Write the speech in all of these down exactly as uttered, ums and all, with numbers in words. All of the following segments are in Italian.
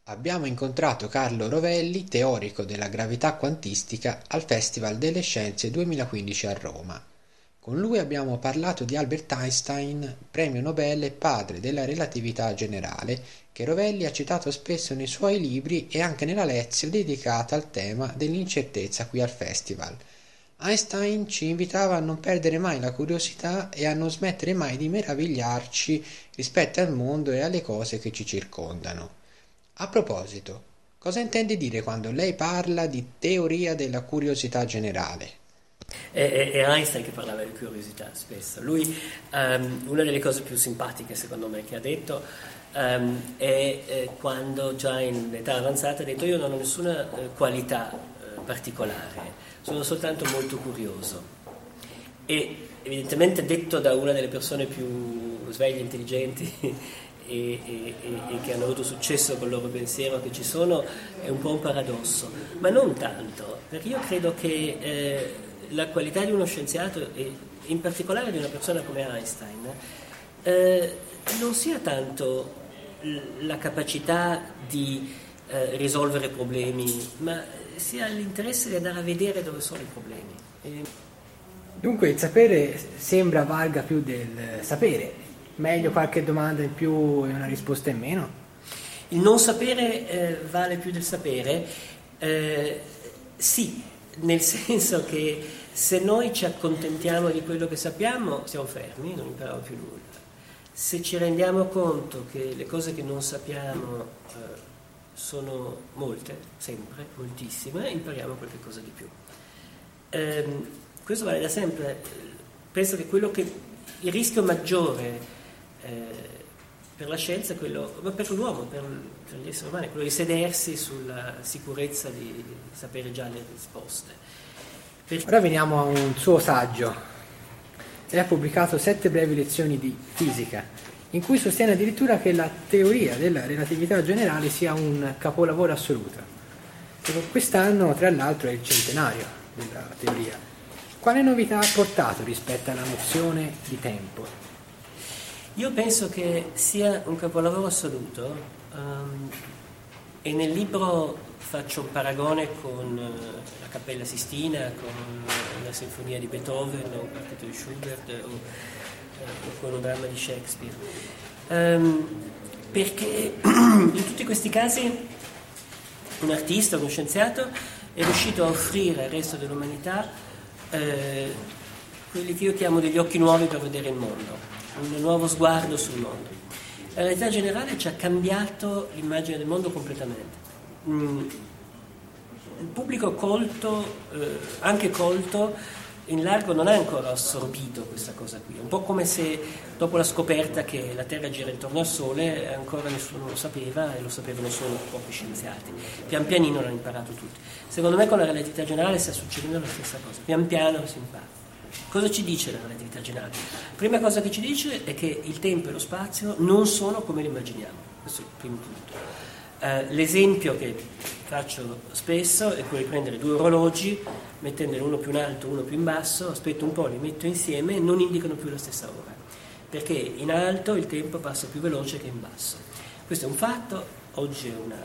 Abbiamo incontrato Carlo Rovelli, teorico della gravità quantistica, al Festival delle Scienze duemilaquindici a Roma. Con lui abbiamo parlato di Albert Einstein, premio Nobel e padre della relatività generale, che Rovelli ha citato spesso nei suoi libri e anche nella lezione dedicata al tema dell'incertezza qui al Festival. Einstein ci invitava a non perdere mai la curiosità e a non smettere mai di meravigliarci rispetto al mondo e alle cose che ci circondano. A proposito, cosa intende dire quando lei parla di teoria della curiosità generale? È, è, è Einstein che parlava di curiosità spesso. Lui, um, una delle cose più simpatiche secondo me che ha detto um, è eh, quando già in età avanzata ha detto: io non ho nessuna eh, qualità eh, particolare, sono soltanto molto curioso. E evidentemente detto da una delle persone più sveglie, intelligenti e, e, e che hanno avuto successo col loro pensiero che ci sono, è un po' un paradosso, ma non tanto, perché io credo che eh, la qualità di uno scienziato e in particolare di una persona come Einstein eh, non sia tanto la capacità di eh, risolvere problemi, ma sia l'interesse di andare a vedere dove sono i problemi. E... Dunque il sapere sembra valga più del sapere. Meglio qualche domanda in più e una risposta in meno? Il non sapere eh, vale più del sapere? Eh, sì, nel senso che se noi ci accontentiamo di quello che sappiamo, siamo fermi, non impariamo più nulla. Se ci rendiamo conto che le cose che non sappiamo eh, sono molte, sempre, moltissime, impariamo qualche cosa di più. Eh, questo vale da sempre. Penso che quello che il rischio maggiore Eh, per la scienza è quello, ma per l'uomo, per, per gli esseri umani, è quello di sedersi sulla sicurezza di sapere già le risposte. Per... Ora veniamo a un suo saggio. Lei ha pubblicato Sette brevi lezioni di fisica, in cui sostiene addirittura che la teoria della relatività generale sia un capolavoro assoluto. E quest'anno, tra l'altro, è il centenario della teoria. Quale novità ha portato rispetto alla nozione di tempo? Io penso che sia un capolavoro assoluto um, e nel libro faccio un paragone con uh, la Cappella Sistina, con uh, la Sinfonia di Beethoven o un quartetto di Schubert o, uh, o con un dramma di Shakespeare, um, perché in tutti questi casi un artista, uno scienziato è riuscito a offrire al resto dell'umanità uh, quelli che io chiamo degli occhi nuovi per vedere il mondo, un nuovo sguardo sul mondo. La realtà generale ci ha cambiato l'immagine del mondo completamente. Mm. Il pubblico colto, eh, anche colto, in largo non ha ancora assorbito questa cosa qui. È un po' come se dopo la scoperta che la Terra gira intorno al Sole ancora nessuno lo sapeva e lo sapevano solo pochi scienziati. Pian pianino l'hanno imparato tutti. Secondo me con la relatività generale sta succedendo la stessa cosa. Pian piano si impara. Cosa ci dice la relatività generale? La prima cosa che ci dice è che il tempo e lo spazio non sono come li immaginiamo. Questo è il primo punto. Uh, l'esempio che faccio spesso è quello di prendere due orologi, mettendone uno più in alto e uno più in basso, aspetto un po', li metto insieme e non indicano più la stessa ora, perché in alto il tempo passa più veloce che in basso. Questo è un fatto, oggi è una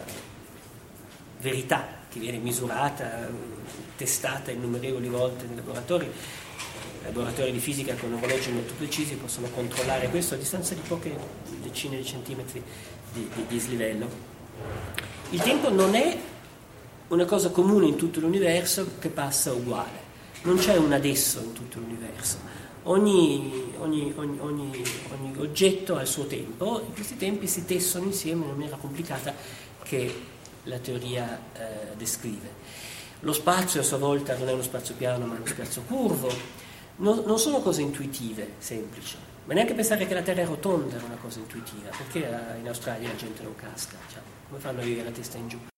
verità che viene misurata, testata innumerevoli volte nei laboratori. Laboratori di fisica con orologi molto precisi possono controllare questo a distanza di poche decine di centimetri di, di dislivello. Il tempo non è una cosa comune in tutto l'universo che passa uguale, non c'è un adesso in tutto l'universo. Ogni, ogni, ogni, ogni, ogni oggetto ha il suo tempo e questi tempi si tessono insieme in una maniera complicata che la teoria eh, descrive. Lo spazio a sua volta non è uno spazio piano ma uno spazio curvo. Non, non sono cose intuitive, semplici, ma neanche pensare che la Terra è rotonda è una cosa intuitiva, perché in Australia la gente non casca, diciamo, come fanno a vivere la testa in giù?